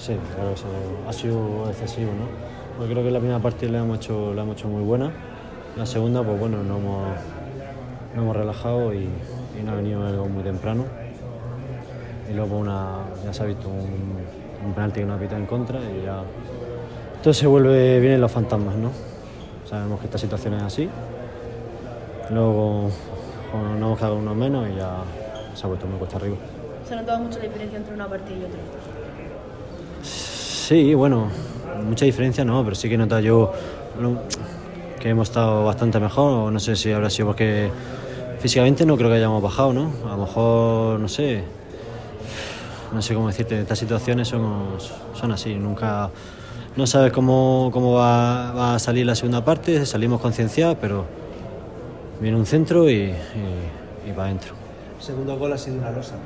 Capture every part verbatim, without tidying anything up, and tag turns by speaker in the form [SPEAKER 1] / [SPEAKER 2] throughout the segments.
[SPEAKER 1] Sí, claro, eso ha sido excesivo, ¿no? Porque creo que la primera parte la hemos hecho, la hemos hecho muy buena. La segunda, pues bueno, nos hemos, nos hemos relajado y, y no ha venido el gol muy temprano. Y luego una, ya se ha visto un, un penalti que nos ha pitado en contra y ya... Entonces se vuelve, vienen los fantasmas, ¿no? Sabemos que esta situación es así. Luego bueno, nos hemos quedado uno menos y ya se ha vuelto muy cuesta arriba.
[SPEAKER 2] ¿Se ha notado mucho la diferencia entre una partida y otra?
[SPEAKER 1] Sí, bueno, mucha diferencia no, pero sí que he notado yo bueno, que hemos estado bastante mejor, o no sé si habrá sido porque físicamente no creo que hayamos bajado, ¿no? A lo mejor, no sé, no sé cómo decirte, estas situaciones son, son así, nunca... No sabes cómo, cómo va, va a salir la segunda parte, salimos concienciados, pero viene un centro y, y, y para adentro.
[SPEAKER 3] El segundo gol ha sido una losa.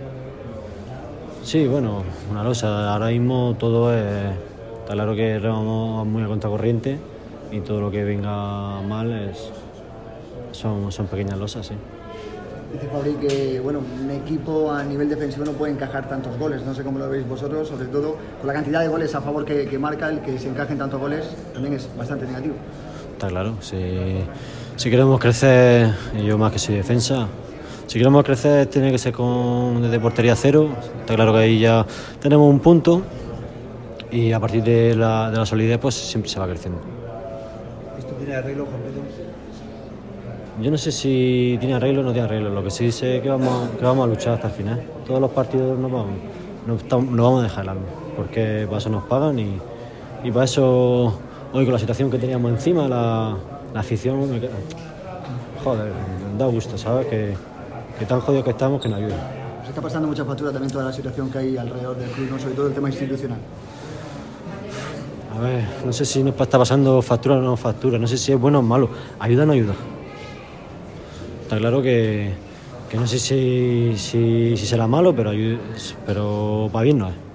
[SPEAKER 1] Sí, bueno, una losa. Ahora mismo todo es... Está claro que remamos muy a contracorriente y todo lo que venga mal es, son, son pequeñas losas, sí.
[SPEAKER 4] Dice Fabri que bueno, un equipo a nivel defensivo no puede encajar tantos goles, no sé cómo lo veis vosotros, sobre todo con la cantidad de goles a favor que, que marca, el que se encajen tantos goles también es bastante negativo.
[SPEAKER 1] Está claro, si, si queremos crecer, y yo más que soy defensa, si queremos crecer tiene que ser con, desde portería cero, está claro que ahí ya tenemos un punto y a partir de la, de la solidez pues siempre se va creciendo.
[SPEAKER 3] ¿Esto tiene arreglo, Juan Pedro?
[SPEAKER 1] Yo no sé si tiene arreglo o no tiene arreglo, lo que sí sé es que vamos, que vamos a luchar hasta el final. Todos los partidos nos vamos, nos, nos vamos a dejar el alma, porque para eso nos pagan y, y para eso hoy con la situación que teníamos encima, la, la afición, me, joder, me da gusto, ¿sabes? Que, que tan jodidos que estamos que nos ayuden.
[SPEAKER 4] Se está pasando mucha factura también toda la situación que hay alrededor del club, ¿no? Sobre todo el tema institucional.
[SPEAKER 1] A ver, no sé si nos está pasando factura o no factura, no sé si es bueno o malo, ayuda o no ayuda. Está claro que, que no sé si, si, si será malo, pero, pero para bien no es.